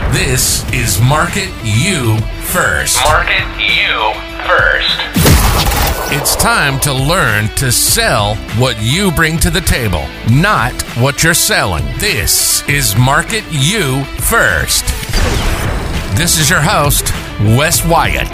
This is Market You First. Market You First. It's time to learn to sell what you bring to the table, not what you're selling. This is Market You First. This is your host, Wes Wyatt.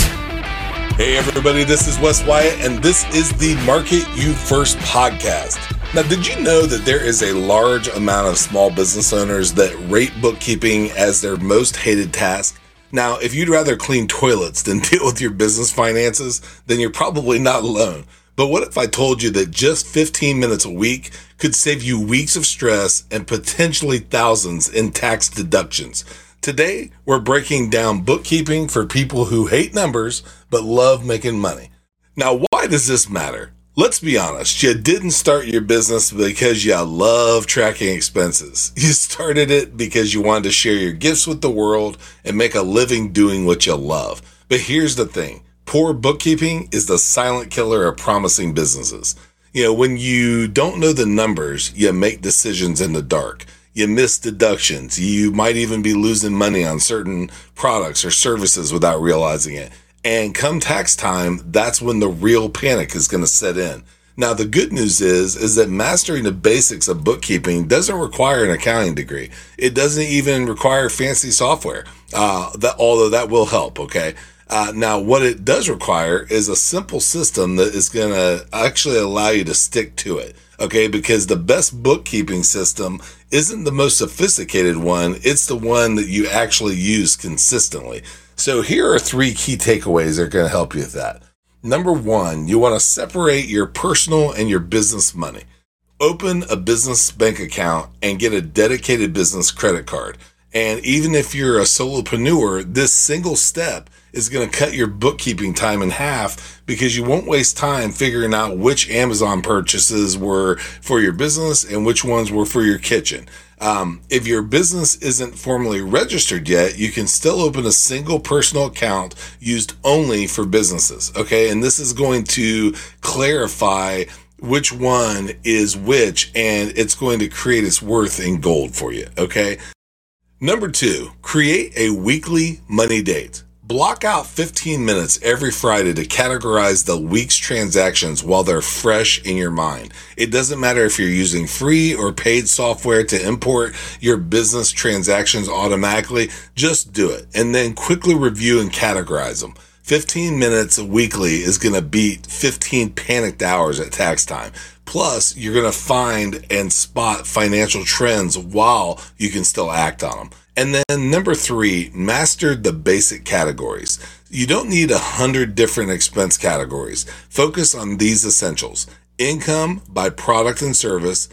Hey everybody, this is Wes Wyatt, and this is the Market You First podcast. Now, did you know that there is a large amount of small business owners that rate bookkeeping as their most hated task? Now, if you'd rather clean toilets than deal with your business finances, then you're probably not alone. But what if I told you that just 15 minutes a week could save you weeks of stress and potentially thousands in tax deductions? Today, we're breaking down bookkeeping for people who hate numbers but love making money. Now, why does this matter? Let's be honest, you didn't start your business because you love tracking expenses. You started it because you wanted to share your gifts with the world and make a living doing what you love. But here's the thing, poor bookkeeping is the silent killer of promising businesses. You know, when you don't know the numbers, you make decisions in the dark. You miss deductions. You might even be losing money on certain products or services without realizing it. And come tax time, that's when the real panic is going to set in. Now, the good news is that mastering the basics of bookkeeping doesn't require an accounting degree. It doesn't even require fancy software, although that will help, okay? Now, what it does require is a simple system that is going to actually allow you to stick to it, okay? Because the best bookkeeping system isn't the most sophisticated one. It's the one that you actually use consistently. So here are 3 key takeaways that are going to help you with that. Number 1, you want to separate your personal and your business money. Open a business bank account and get a dedicated business credit card. And even if you're a solopreneur, this single step is going to cut your bookkeeping time in half because you won't waste time figuring out which Amazon purchases were for your business and which ones were for your kitchen. If your business isn't formally registered yet, you can still open a single personal account used only for businesses. Okay. And this is going to clarify which one is which, and it's going to create its worth in gold for you. Okay. Number 2, create a weekly money date. Block out 15 minutes every Friday to categorize the week's transactions while they're fresh in your mind. It doesn't matter if you're using free or paid software to import your business transactions automatically, just do it and then quickly review and categorize them. 15 minutes weekly is going to beat 15 panicked hours at tax time. Plus, you're going to find and spot financial trends while you can still act on them. And then number 3, master the basic categories. You don't need 100 different expense categories. Focus on these essentials: income by product and service,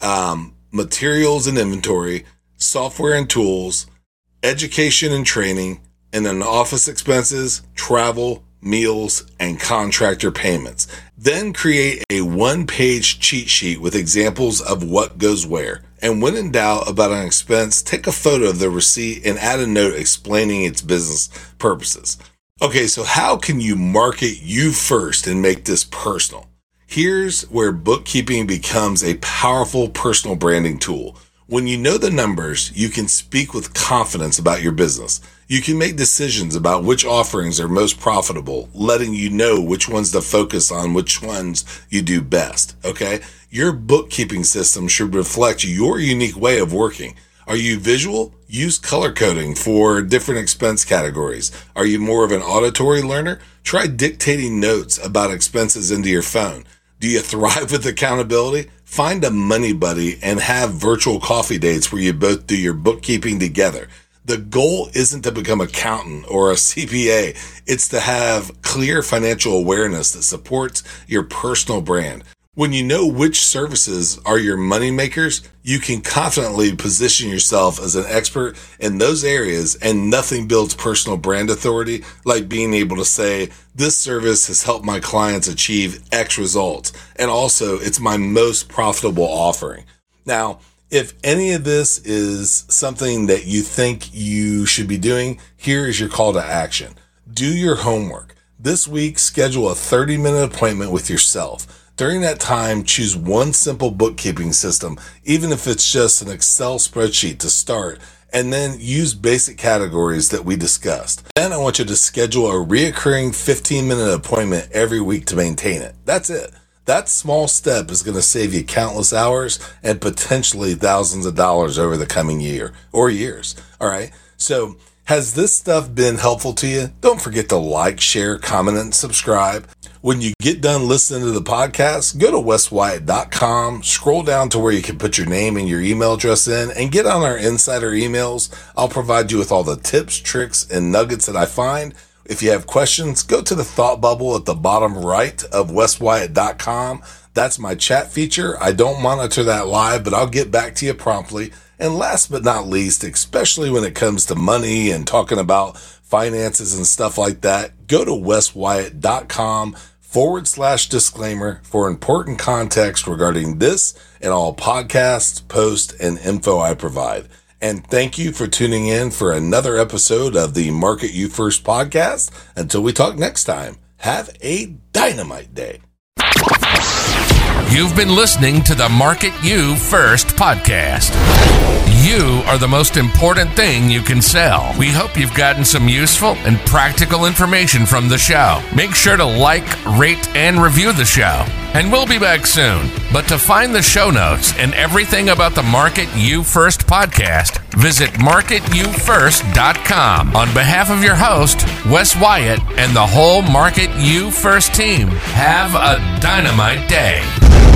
materials and inventory, software and tools, education and training, and then office expenses, travel, meals, and contractor payments. Then create a 1-page cheat sheet with examples of what goes where. And when in doubt about an expense, take a photo of the receipt and add a note explaining its business purposes. Okay, so how can you market you first and make this personal? Here's where bookkeeping becomes a powerful personal branding tool. When you know the numbers, you can speak with confidence about your business. You can make decisions about which offerings are most profitable, letting you know which ones to focus on, which ones you do best, okay? Your bookkeeping system should reflect your unique way of working. Are you visual? Use color coding for different expense categories. Are you more of an auditory learner? Try dictating notes about expenses into your phone. Do you thrive with accountability? Find a money buddy and have virtual coffee dates where you both do your bookkeeping together. The goal isn't to become an accountant or a CPA. It's to have clear financial awareness that supports your personal brand. When you know which services are your money makers, you can confidently position yourself as an expert in those areas, and nothing builds personal brand authority like being able to say, this service has helped my clients achieve X results, and also it's my most profitable offering. Now, if any of this is something that you think you should be doing, here is your call to action. Do your homework. This week, schedule a 30-minute appointment with yourself. During that time, choose one simple bookkeeping system, even if it's just an Excel spreadsheet to start, and then use basic categories that we discussed. Then I want you to schedule a reoccurring 15-minute appointment every week to maintain it. That's it. That small step is going to save you countless hours and potentially thousands of dollars over the coming year or years. All right. So has this stuff been helpful to you? Don't forget to like, share, comment, and subscribe. When you get done listening to the podcast, go to weswyatt.com, scroll down to where you can put your name and your email address in, and get on our insider emails. I'll provide you with all the tips, tricks, and nuggets that I find. If you have questions, go to the thought bubble at the bottom right of weswyatt.com. That's my chat feature. I don't monitor that live, but I'll get back to you promptly. And last but not least, especially when it comes to money and talking about finances and stuff like that, go to weswyatt.com/disclaimer for important context regarding this and all podcasts, posts, and info I provide. And thank you for tuning in for another episode of the Market You First podcast. Until we talk next time, have a dynamite day. You've been listening to the Market You First podcast. You are the most important thing you can sell. We hope you've gotten some useful and practical information from the show. Make sure to like, rate, and review the show. And we'll be back soon. But to find the show notes and everything about the Market You First podcast, visit marketyoufirst.com. On behalf of your host, Wes Wyatt, and the whole Market You First team, have a dynamite day.